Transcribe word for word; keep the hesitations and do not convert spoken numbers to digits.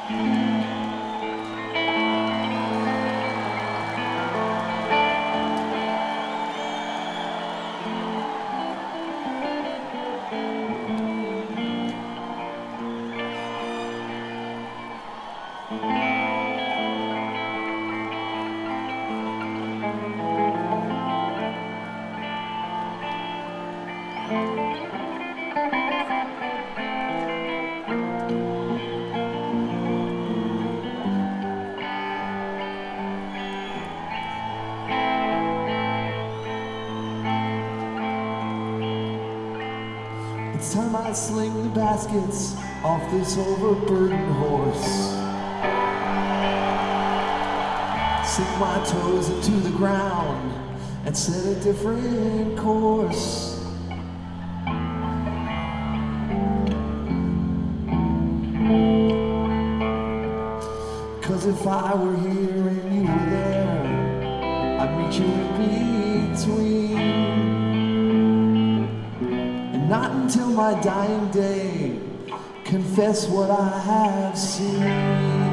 It's time I sling the baskets off this overburdened horse. Sink my toes into the ground and set a different course. Cause if I were here and you were there, I'd meet you in between. Not until my dying day, confess what I have seen.